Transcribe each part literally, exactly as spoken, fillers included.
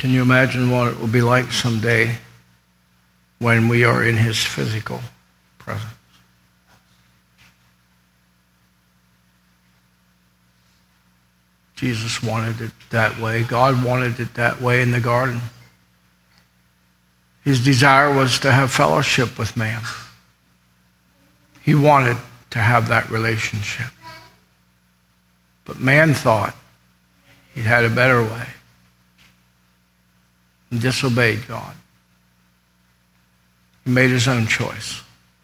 Can you imagine what it will be like someday when we are in his physical presence? Jesus wanted it that way. God wanted it that way in the garden. His desire was to have fellowship with man. He wanted to have that relationship. But man thought he had a better way and disobeyed God. He made his own choice.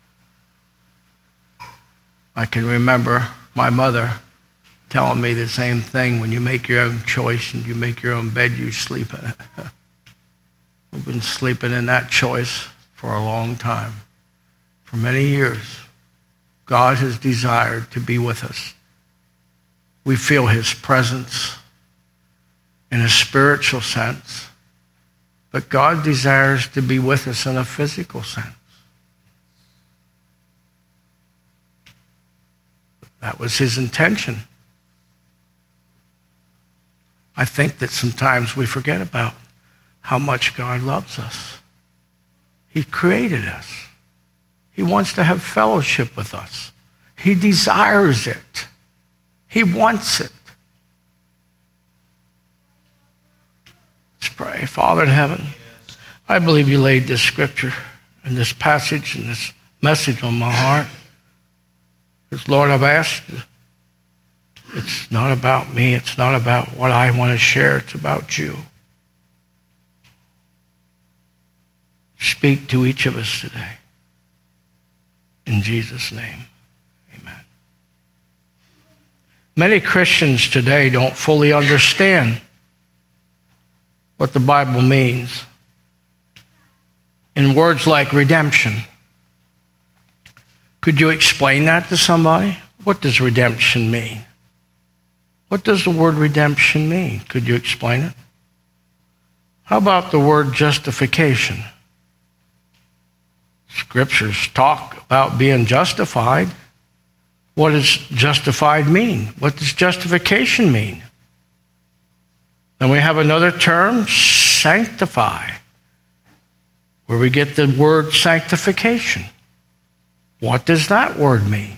I can remember my mother telling me the same thing. When you make your own choice and you make your own bed, you sleep in it. We've been sleeping in that choice for a long time. For many years, God has desired to be with us. We feel his presence in a spiritual sense, but God desires to be with us in a physical sense. That was his intention. I think that sometimes we forget about how much God loves us. He created us. He wants to have fellowship with us. He desires it. He wants it. Let's pray. Father in heaven, I believe you laid this scripture and this passage and this message on my heart. Because, Lord, I've asked you, it's not about me. It's not about what I want to share. It's about you. Speak to each of us today. In Jesus' name, amen. Many Christians today don't fully understand what the Bible means in words like redemption. Could you explain that to somebody? What does redemption mean? What does the word redemption mean? Could you explain it? How about the word justification? Scriptures talk about being justified. What does justified mean? What does justification mean? Then we have another term, sanctify, where we get the word sanctification. What does that word mean?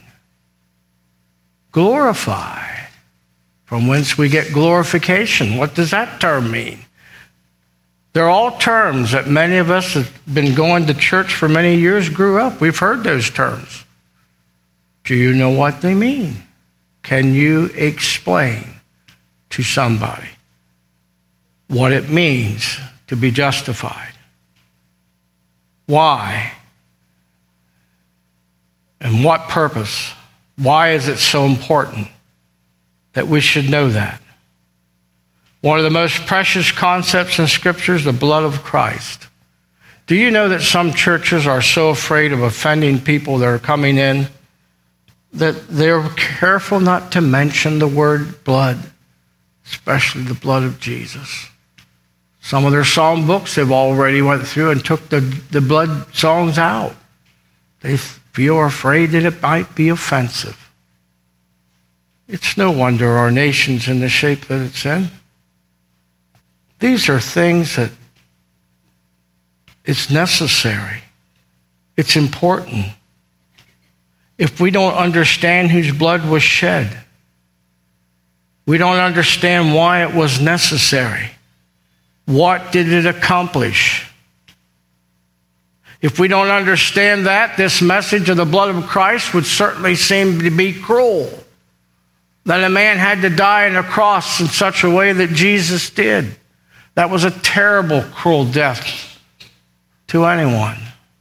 Glorify, from whence we get glorification. What does that term mean? They're all terms that many of us have been going to church for many years grew up. We've heard those terms. Do you know what they mean? Can you explain to somebody what it means to be justified? Why? And what purpose? Why is it so important that we should know that? One of the most precious concepts in Scripture is the blood of Christ. Do you know that some churches are so afraid of offending people that are coming in that they're careful not to mention the word blood, especially the blood of Jesus? Some of their psalm books they've already went through and took the, the blood songs out. They feel afraid that it might be offensive. It's no wonder our nation's in the shape that it's in. These are things that it's necessary. It's important. If we don't understand whose blood was shed, we don't understand why it was necessary. What did it accomplish? If we don't understand that, this message of the blood of Christ would certainly seem to be cruel. That a man had to die on a cross in such a way that Jesus did. That was a terrible, cruel death to anyone.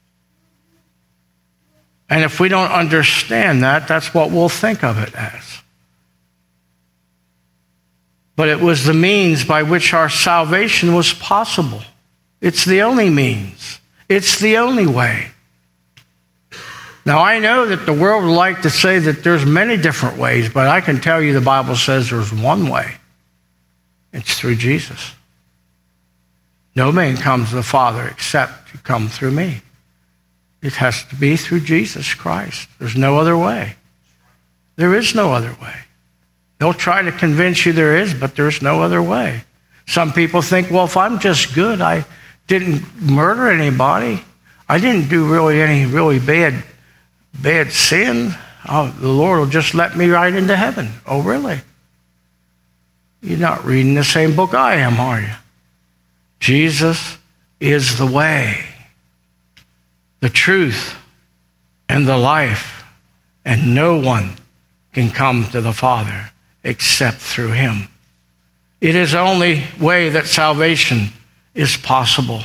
And if we don't understand that, that's what we'll think of it as. But it was the means by which our salvation was possible. It's the only means. It's the only way. Now, I know that the world would like to say that there's many different ways, but I can tell you the Bible says there's one way. It's through Jesus. No man comes to the Father except to come through me. It has to be through Jesus Christ. There's no other way. There is no other way. They'll try to convince you there is, but there's no other way. Some people think, well, if I'm just good, I didn't murder anybody, I didn't do really any really bad, bad sin, oh, the Lord will just let me right into heaven. Oh, really? You're not reading the same book I am, are you? Jesus is the way, the truth, and the life, and no one can come to the Father except through him. It is the only way that salvation is possible.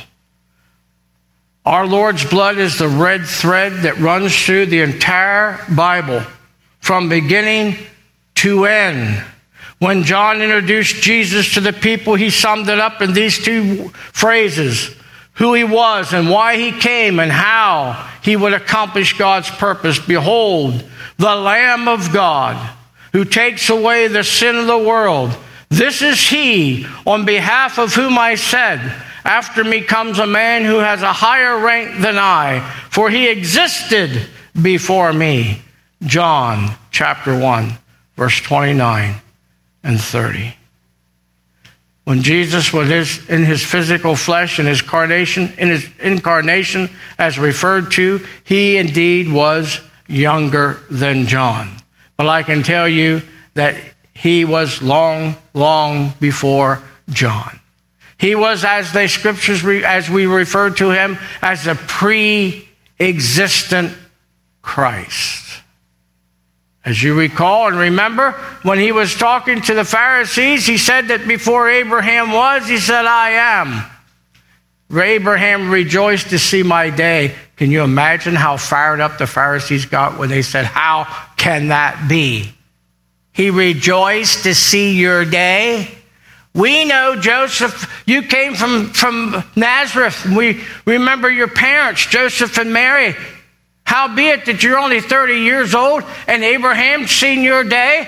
Our Lord's blood is the red thread that runs through the entire Bible from beginning to end. When John introduced Jesus to the people, he summed it up in these two phrases: who he was and why he came and how he would accomplish God's purpose. Behold, the Lamb of God who takes away the sin of the world. This is he on behalf of whom I said, after me comes a man who has a higher rank than I, for he existed before me. John chapter one, verse twenty-nine and thirty. When Jesus was in his physical flesh, in his incarnation, in his incarnation as referred to, he indeed was younger than John. But I can tell you that he was long, long before John. He was, as the scriptures, as we refer to him, as a pre-existent Christ. As you recall and remember, when he was talking to the Pharisees, he said that before Abraham was, he said, I am. Abraham rejoiced to see my day. Can you imagine how fired up the Pharisees got when they said, how can that be? He rejoiced to see your day. We know, Joseph, you came from, from Nazareth. We remember your parents, Joseph and Mary. Howbeit that you're only thirty years old and Abraham's seen your day?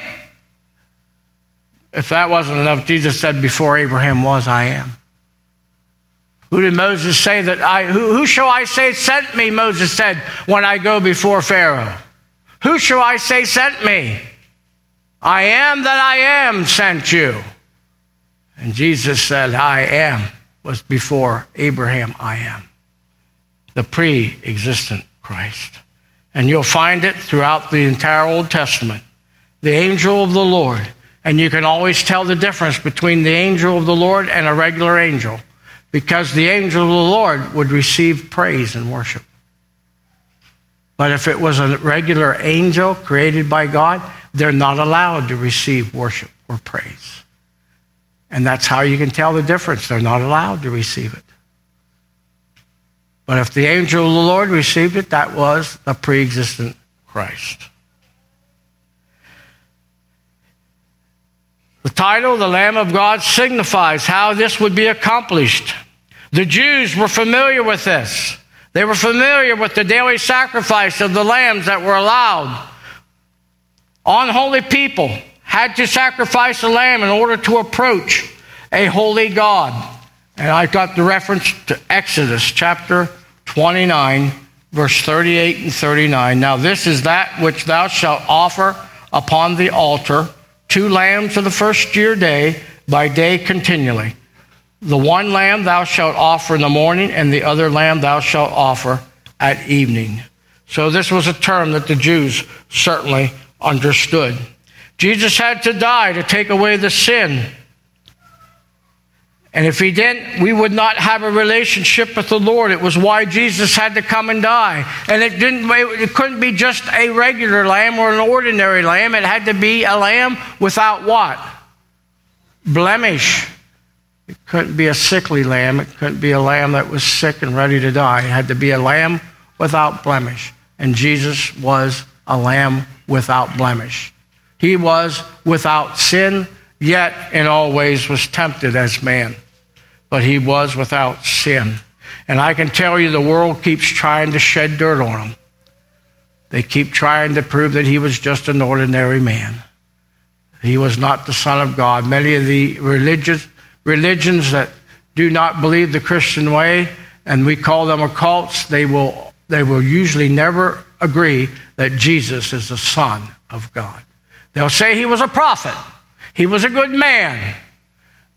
If that wasn't enough, Jesus said, before Abraham was, I am. Who did Moses say that I, who, who shall I say sent me, Moses said, when I go before Pharaoh? Who shall I say sent me? I am that I am sent you. And Jesus said, I am was before Abraham, I am. The pre-existent Christ. And you'll find it throughout the entire Old Testament. The angel of the Lord. And you can always tell the difference between the angel of the Lord and a regular angel, because the angel of the Lord would receive praise and worship. But if it was a regular angel created by God, they're not allowed to receive worship or praise. And that's how you can tell the difference. They're not allowed to receive it. But if the angel of the Lord received it, that was the pre-existent Christ. The title, the Lamb of God, signifies how this would be accomplished. The Jews were familiar with this. They were familiar with the daily sacrifice of the lambs that were allowed. Unholy people had to sacrifice a lamb in order to approach a holy God. And I got the reference to Exodus chapter twenty-nine, verse thirty-eight and thirty-nine. Now this is that which thou shalt offer upon the altar, two lambs of the first year day, by day continually. The one lamb thou shalt offer in the morning, and the other lamb thou shalt offer at evening. So this was a term that the Jews certainly understood. Jesus had to die to take away the sin. And if he didn't, we would not have a relationship with the Lord. It was why Jesus had to come and die. And it didn't. It couldn't be just a regular lamb or an ordinary lamb. It had to be a lamb without what? Blemish. It couldn't be a sickly lamb. It couldn't be a lamb that was sick and ready to die. It had to be a lamb without blemish. And Jesus was a lamb without blemish. He was without sin, yet in all ways was tempted as man. But he was without sin. And I can tell you the world keeps trying to shed dirt on him. They keep trying to prove that he was just an ordinary man. He was not the Son of God. Many of the religious religions that do not believe the Christian way, and we call them occults, they will, they will usually never agree that Jesus is the Son of God. They'll say he was a prophet. He was a good man.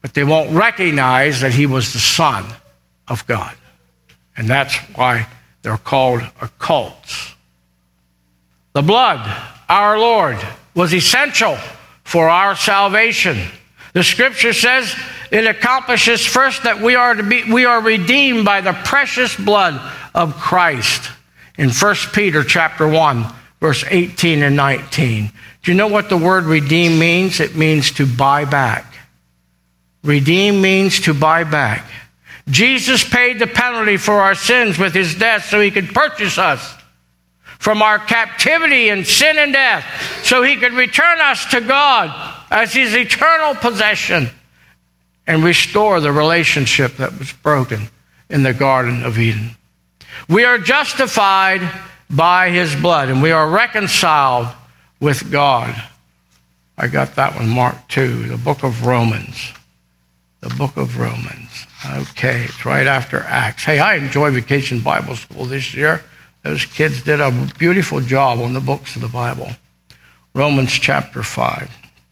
but they won't recognize that he was the Son of God. And that's why they're called occults. The blood, our Lord, was essential for our salvation. The scripture says it accomplishes first that we are to be we are redeemed by the precious blood of Christ. In First Peter chapter one, verse eighteen and nineteen. Do you know what the word redeem means? It means to buy back. Redeem means to buy back. Jesus paid the penalty for our sins with his death so he could purchase us from our captivity and sin and death, so he could return us to God as his eternal possession and restore the relationship that was broken in the Garden of Eden. We are justified by his blood, and we are reconciled with God. I got that one marked too, the book of Romans. The book of Romans. Okay, it's right after Acts. Hey, I enjoy Vacation Bible School this year. Those kids did a beautiful job on the books of the Bible. Romans chapter five,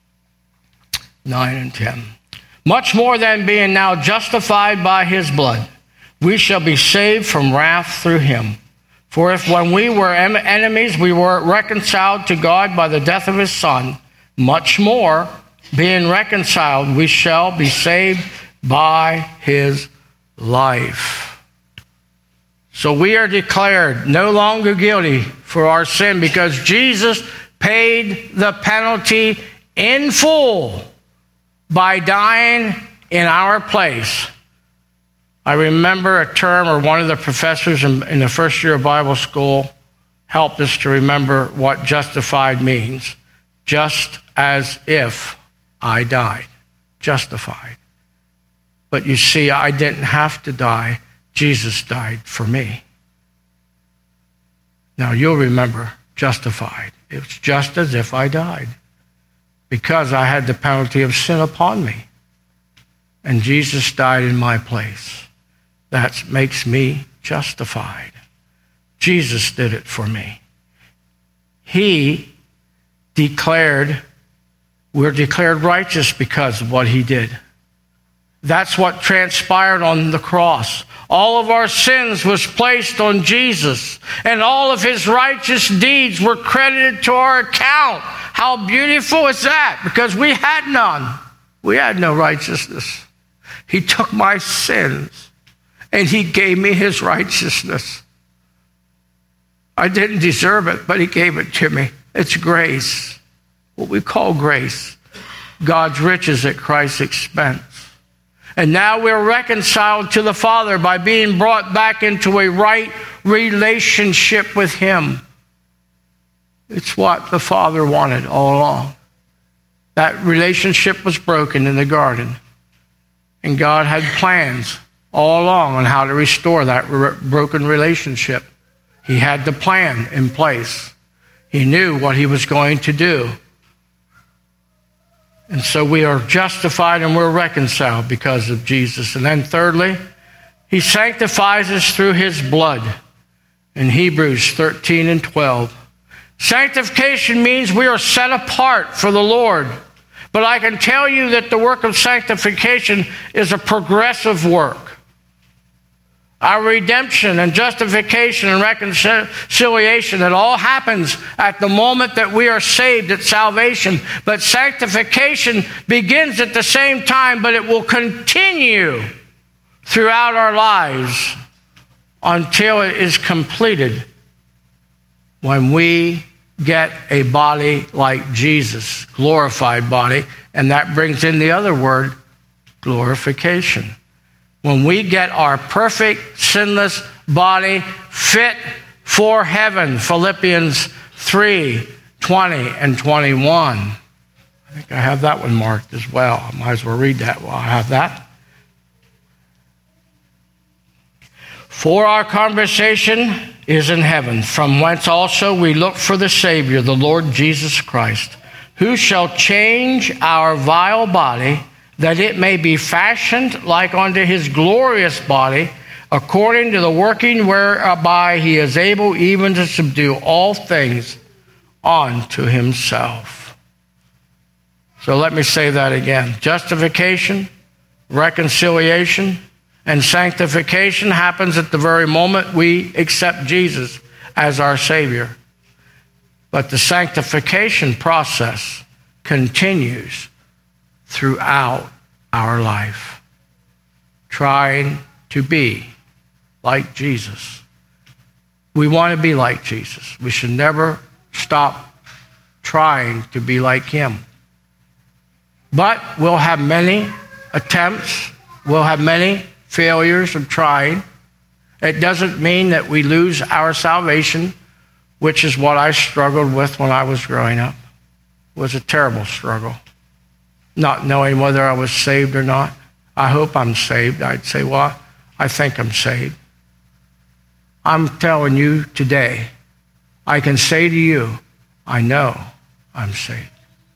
nine and ten. Much more than being now justified by his blood, we shall be saved from wrath through him. For if when we were enemies, we were reconciled to God by the death of his Son, much more, being reconciled, we shall be saved by his life. So we are declared no longer guilty for our sin because Jesus paid the penalty in full by dying in our place. I remember a term, or one of the professors in, in the first year of Bible school helped us to remember what justified means. Just as if I died. Justified. But you see, I didn't have to die. Jesus died for me. Now you'll remember justified. It was just as if I died, because I had the penalty of sin upon me. And Jesus died in my place. That makes me justified. Jesus did it for me. He declared, we're declared righteous because of what he did. That's what transpired on the cross. All of our sins was placed on Jesus, and all of his righteous deeds were credited to our account. How beautiful is that? Because we had none. We had no righteousness. He took my sins, and he gave me his righteousness. I didn't deserve it, but he gave it to me. It's grace, what we call grace. God's riches at Christ's expense. And now we're reconciled to the Father by being brought back into a right relationship with him. It's what the Father wanted all along. That relationship was broken in the garden. And God had plans all along on how to restore that re- broken relationship. He had the plan in place. He knew what he was going to do. And so we are justified and we're reconciled because of Jesus. And then thirdly, he sanctifies us through his blood. In Hebrews thirteen and twelve. Sanctification means we are set apart for the Lord. But I can tell you that the work of sanctification is a progressive work. Our redemption and justification and reconciliation, it all happens at the moment that we are saved at salvation. But sanctification begins at the same time, but it will continue throughout our lives until it is completed when we get a body like Jesus, glorified body, and that brings in the other word, glorification. When we get our perfect, sinless body fit for heaven, Philippians three, twenty and twenty-one. I think I have that one marked as well. I might as well read that while I have that. For our conversation is in heaven, from whence also we look for the Savior, the Lord Jesus Christ, who shall change our vile body, that it may be fashioned like unto his glorious body, according to the working whereby he is able even to subdue all things unto himself. So let me say that again. Justification, reconciliation, and sanctification happens at the very moment we accept Jesus as our Savior. But the sanctification process continues throughout our life, trying to be like Jesus. We want to be like Jesus. We should never stop trying to be like him. But we'll have many attempts. We'll have many failures of trying. It doesn't mean that we lose our salvation, which is what I struggled with when I was growing up. It was a terrible struggle, not knowing whether I was saved or not. I hope I'm saved. I'd say, well, I think I'm saved. I'm telling you today, I can say to you, I know I'm saved.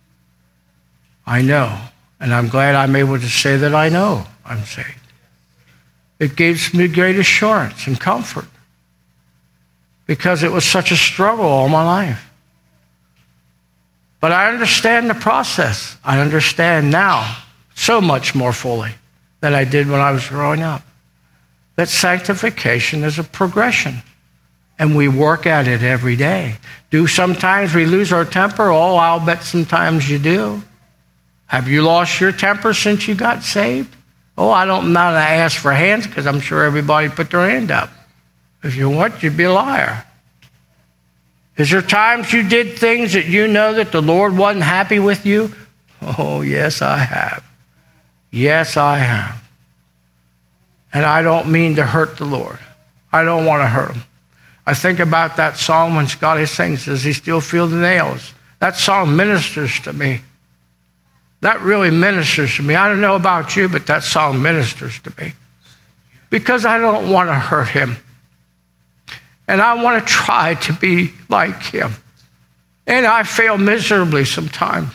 I know, and I'm glad I'm able to say that I know I'm saved. It gives me great assurance and comfort because it was such a struggle all my life. But I understand the process. I understand now so much more fully than I did when I was growing up. That sanctification is a progression, and we work at it every day. Do sometimes we lose our temper? Oh, I'll bet sometimes you do. Have you lost your temper since you got saved? Oh, I don't, I'm not going to ask for hands because I'm sure everybody put their hand up. If you want, you'd be a liar. Is there times you did things that you know that the Lord wasn't happy with you? Oh, yes, I have. Yes, I have. And I don't mean to hurt the Lord. I don't want to hurt him. I think about that song when Scotty sings, Does He Still Feel the Nails? That song ministers to me. That really ministers to me. I don't know about you, but that song ministers to me. Because I don't want to hurt him. And I want to try to be like him. And I fail miserably sometimes.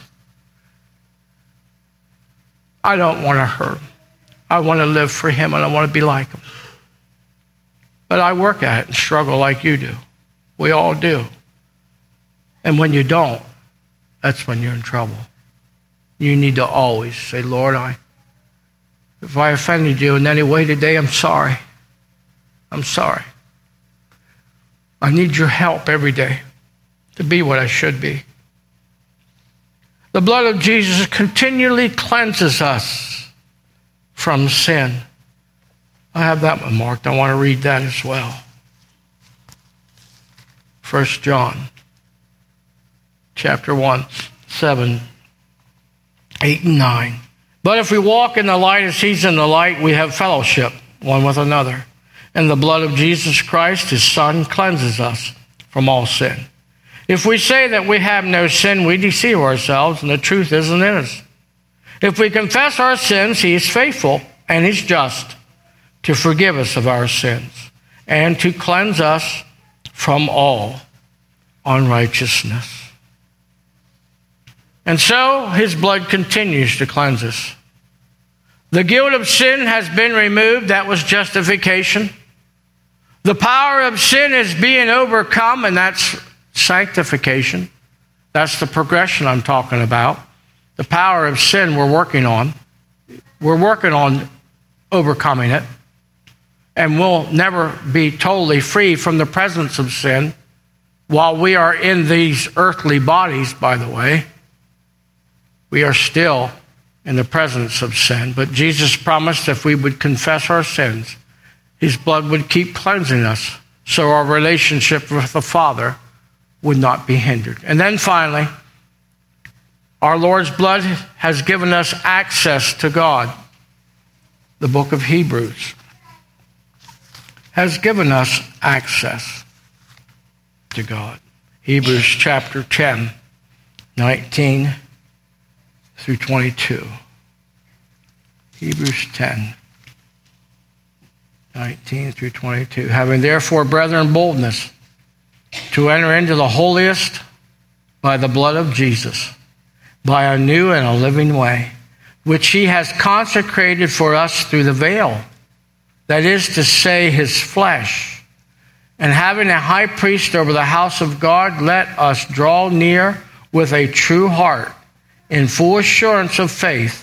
I don't want to hurt him. I want to live for him and I want to be like him. But I work at it and struggle like you do. We all do. And when you don't, that's when you're in trouble. You need to always say, Lord, I, if I offended you in any way today, I'm sorry. I'm sorry. I need your help every day to be what I should be. The blood of Jesus continually cleanses us from sin. I have that one marked. I want to read that as well. First John, chapter one, seven, eight, and nine. But if we walk in the light as he's in the light, we have fellowship one with another. And the blood of Jesus Christ, his Son, cleanses us from all sin. If we say that we have no sin, we deceive ourselves, and the truth isn't in us. If we confess our sins, he is faithful and he's just to forgive us of our sins and to cleanse us from all unrighteousness. And so his blood continues to cleanse us. The guilt of sin has been removed. That was justification. The power of sin is being overcome, and that's sanctification. That's the progression I'm talking about. The power of sin we're working on. We're working on overcoming it. And we'll never be totally free from the presence of sin while we are in these earthly bodies, by the way. We are still in the presence of sin. But Jesus promised if we would confess our sins, his blood would keep cleansing us so our relationship with the Father would not be hindered. And then finally, our Lord's blood has given us access to God. The book of Hebrews has given us access to God. Hebrews chapter ten, nineteen through twenty-two. Hebrews ten, nineteen through twenty-two. Having therefore, brethren, boldness to enter into the holiest by the blood of Jesus, by a new and a living way, which he has consecrated for us through the veil, that is to say, his flesh. And having a high priest over the house of God, let us draw near with a true heart, in full assurance of faith,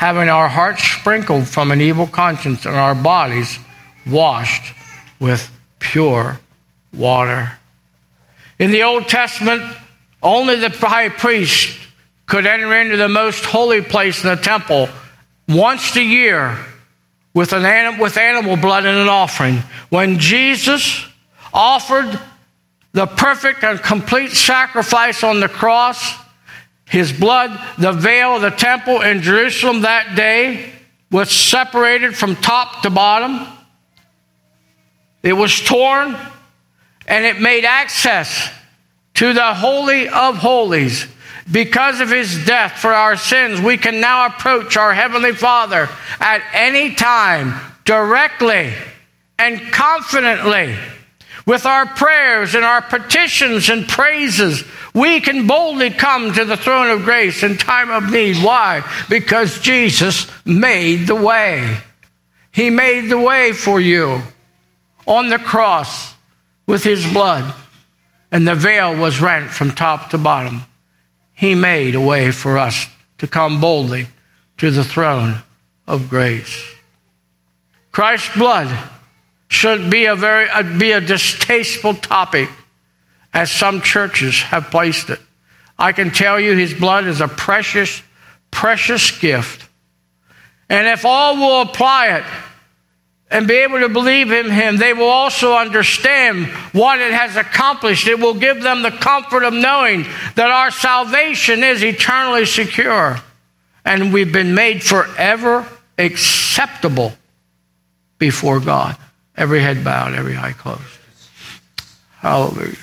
having our hearts sprinkled from an evil conscience and our bodies washed with pure water. In the Old Testament, only the high priest could enter into the most holy place in the temple once a year with an anim- with animal blood and an offering. When Jesus offered the perfect and complete sacrifice on the cross, his blood, the veil of the temple in Jerusalem that day was separated from top to bottom. It was torn, and it made access to the Holy of Holies. Because of his death for our sins, we can now approach our Heavenly Father at any time, directly and confidently. With our prayers and our petitions and praises, we can boldly come to the throne of grace in time of need. Why? Because Jesus made the way. He made the way for you on the cross with his blood, and the veil was rent from top to bottom. He made a way for us to come boldly to the throne of grace. Christ's blood should be a very uh, be a distasteful topic, as some churches have placed it. I can tell you his blood is a precious, precious gift. And if all will apply it and be able to believe in him, they will also understand what it has accomplished. It will give them the comfort of knowing that our salvation is eternally secure and we've been made forever acceptable before God. Every head bowed, every eye closed. Hallelujah.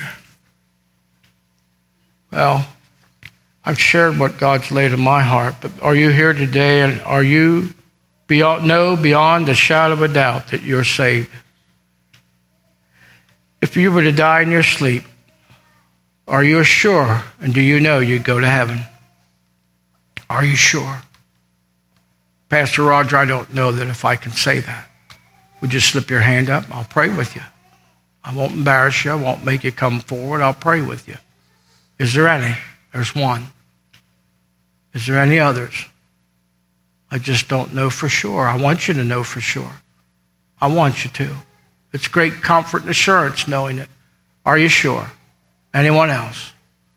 Well, I've shared what God's laid in my heart, but are you here today and are you beyond, know beyond a shadow of a doubt that you're saved? If you were to die in your sleep, are you sure and do you know you'd go to heaven? Are you sure? Pastor Roger, I don't know that if I can say that. Would you slip your hand up? I'll pray with you. I won't embarrass you. I won't make you come forward. I'll pray with you. Is there any? There's one. Is there any others? I just don't know for sure. I want you to know for sure. I want you to. It's great comfort and assurance knowing it. Are you sure? Anyone else?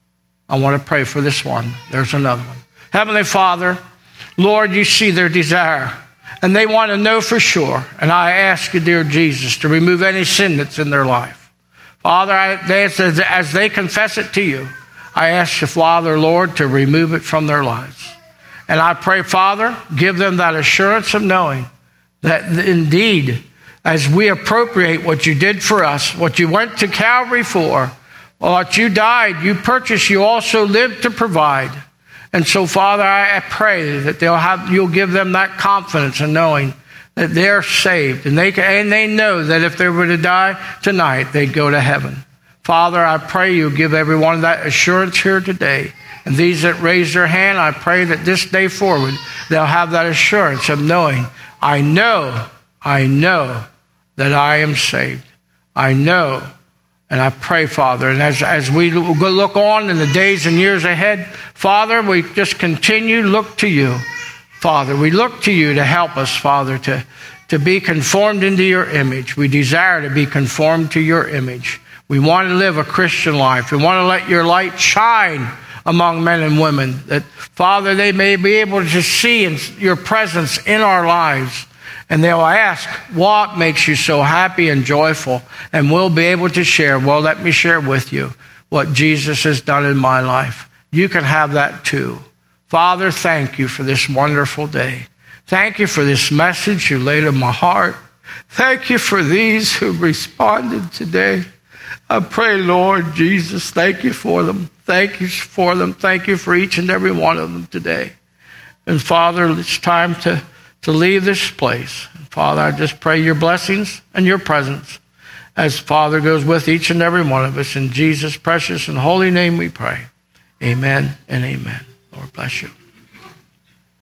I want to pray for this one. There's another one. Heavenly Father, Lord, you see their desire. And they want to know for sure. And I ask you, dear Jesus, to remove any sin that's in their life. Father, I, they, as they confess it to you, I ask you, Father, Lord, to remove it from their lives. And I pray, Father, give them that assurance of knowing that indeed, as we appropriate what you did for us, what you went to Calvary for, what you died, you purchased, you also lived to provide. And so, Father, I pray that they'll have, you'll give them that confidence in knowing that they're saved. And they can, and they know that if they were to die tonight, they'd go to heaven. Father, I pray you give everyone that assurance here today. And these that raise their hand, I pray that this day forward, they'll have that assurance of knowing, I know, I know that I am saved. I know. And I pray, Father, and as, as we look on in the days and years ahead, Father, we just continue to look to you. Father, we look to you to help us, Father, to, to be conformed into your image. We desire to be conformed to your image. We want to live a Christian life. We want to let your light shine among men and women, that, Father, they may be able to see in your presence in our lives. And they'll ask, what makes you so happy and joyful? And we'll be able to share. Well, let me share with you what Jesus has done in my life. You can have that too. Father, thank you for this wonderful day. Thank you for this message you laid in my heart. Thank you for these who responded today. I pray, Lord Jesus, thank you for them. Thank you for them. Thank you for each and every one of them today. And Father, it's time to to leave this place. Father, I just pray your blessings and your presence as Father goes with each and every one of us. In Jesus' precious and holy name we pray. Amen and amen. Lord bless you.